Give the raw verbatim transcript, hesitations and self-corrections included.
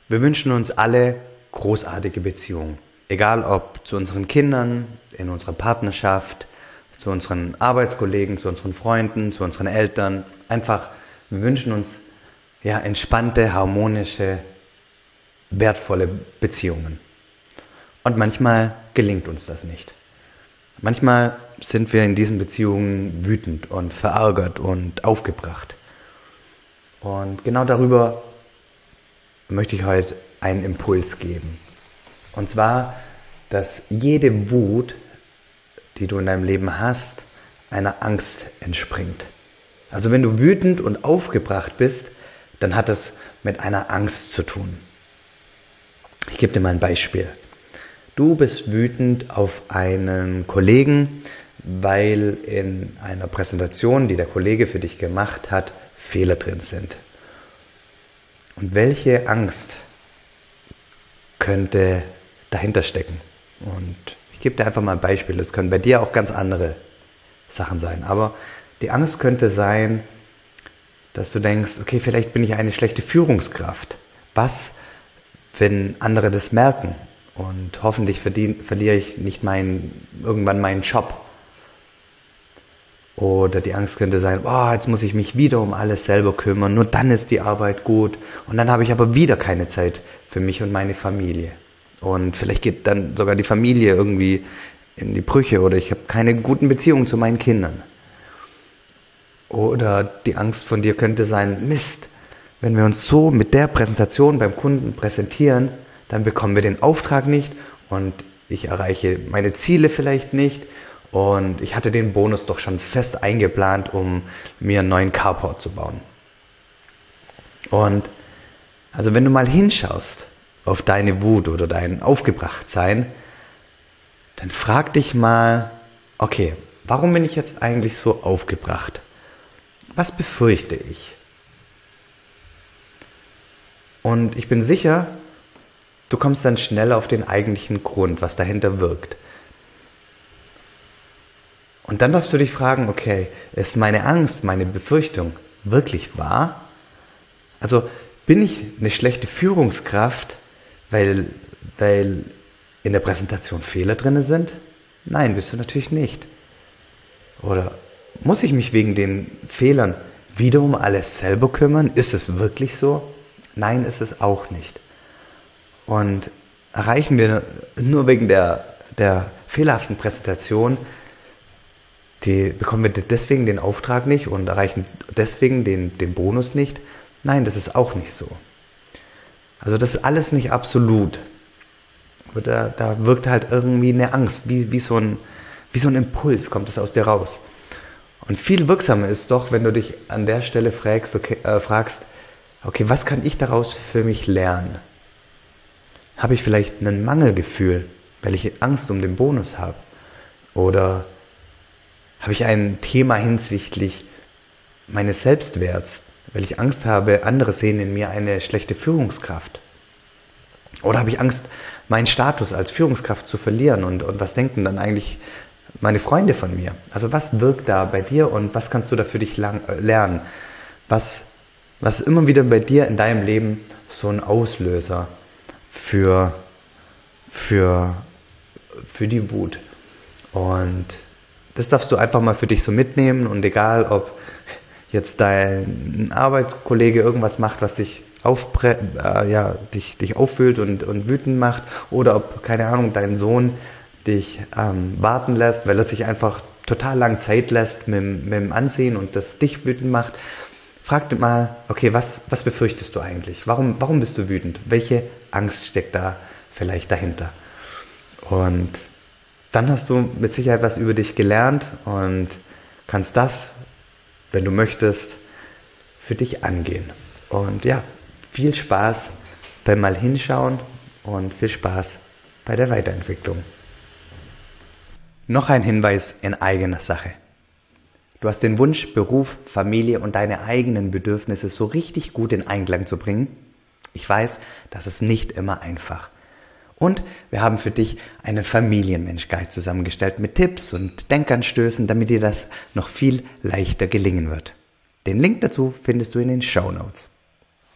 Wir wünschen uns alle großartige Beziehungen. Egal ob zu unseren Kindern, in unserer Partnerschaft, zu unseren Arbeitskollegen, zu unseren Freunden, zu unseren Eltern. Einfach, wir wünschen uns ja entspannte, harmonische, wertvolle Beziehungen. Und manchmal gelingt uns das nicht. Manchmal sind wir in diesen Beziehungen wütend und verärgert und aufgebracht. Und genau darüber möchte ich heute einen Impuls geben. Und zwar, dass jede Wut, die du in deinem Leben hast, einer Angst entspringt. Also wenn du wütend und aufgebracht bist, dann hat es mit einer Angst zu tun. Ich gebe dir mal ein Beispiel. Du bist wütend auf einen Kollegen, weil in einer Präsentation, die der Kollege für dich gemacht hat, Fehler drin sind. Und welche Angst könnte dahinter stecken? Und ich gebe dir einfach mal ein Beispiel. Das können bei dir auch ganz andere Sachen sein. Aber die Angst könnte sein, dass du denkst, okay, vielleicht bin ich eine schlechte Führungskraft. Was, wenn andere das merken? Und hoffentlich verdien, verliere ich nicht meinen, irgendwann meinen Job. Oder die Angst könnte sein, oh, jetzt muss ich mich wieder um alles selber kümmern, nur dann ist die Arbeit gut. Und dann habe ich aber wieder keine Zeit für mich und meine Familie. Und vielleicht geht dann sogar die Familie irgendwie in die Brüche oder ich habe keine guten Beziehungen zu meinen Kindern. Oder die Angst von dir könnte sein, Mist, wenn wir uns so mit der Präsentation beim Kunden präsentieren, dann bekommen wir den Auftrag nicht und ich erreiche meine Ziele vielleicht nicht. Und ich hatte den Bonus doch schon fest eingeplant, um mir einen neuen Carport zu bauen. Und also wenn du mal hinschaust auf deine Wut oder dein Aufgebrachtsein, dann frag dich mal, okay, warum bin ich jetzt eigentlich so aufgebracht? Was befürchte ich? Und ich bin sicher, du kommst dann schnell auf den eigentlichen Grund, was dahinter wirkt. Und dann darfst du dich fragen, okay, ist meine Angst, meine Befürchtung wirklich wahr? Also bin ich eine schlechte Führungskraft, weil, weil in der Präsentation Fehler drin sind? Nein, bist du natürlich nicht. Oder muss ich mich wegen den Fehlern wieder um alles selber kümmern? Ist es wirklich so? Nein, ist es auch nicht. Und erreichen wir nur wegen der, der fehlerhaften Präsentation, die bekommen wir deswegen den Auftrag nicht und erreichen deswegen den, den Bonus nicht? Nein, das ist auch nicht so. Also das ist alles nicht absolut. Aber da, da wirkt halt irgendwie eine Angst, wie, wie, so ein, wie so ein Impuls kommt es aus dir raus. Und viel wirksamer ist doch, wenn du dich an der Stelle fragst, okay, äh, fragst, okay, was kann ich daraus für mich lernen? Habe ich vielleicht ein Mangelgefühl, weil ich Angst um den Bonus habe? Oder habe ich ein Thema hinsichtlich meines Selbstwerts, weil ich Angst habe, andere sehen in mir eine schlechte Führungskraft? Oder habe ich Angst, meinen Status als Führungskraft zu verlieren? Und, und was denken dann eigentlich meine Freunde von mir? Also was wirkt da bei dir und was kannst du da für dich lang, äh, lernen? Was, was ist immer wieder bei dir in deinem Leben so ein Auslöser für, für, für die Wut? Und das darfst du einfach mal für dich so mitnehmen und egal, ob jetzt dein Arbeitskollege irgendwas macht, was dich, aufbre- äh, ja, dich, dich auffühlt und, und wütend macht oder ob, keine Ahnung, dein Sohn dich ähm, warten lässt, weil er sich einfach total lang Zeit lässt mit, mit dem Ansehen und das dich wütend macht. Frag dich mal, okay, was, was befürchtest du eigentlich? Warum, warum bist du wütend? Welche Angst steckt da vielleicht dahinter? Und dann hast du mit Sicherheit was über dich gelernt und kannst das, wenn du möchtest, für dich angehen. Und ja, viel Spaß beim Mal hinschauen und viel Spaß bei der Weiterentwicklung. Noch ein Hinweis in eigener Sache. Du hast den Wunsch, Beruf, Familie und deine eigenen Bedürfnisse so richtig gut in Einklang zu bringen. Ich weiß, das ist nicht immer einfach. Und wir haben für dich einen Familienmensch-Guide zusammengestellt mit Tipps und Denkanstößen, damit dir das noch viel leichter gelingen wird. Den Link dazu findest du in den Shownotes.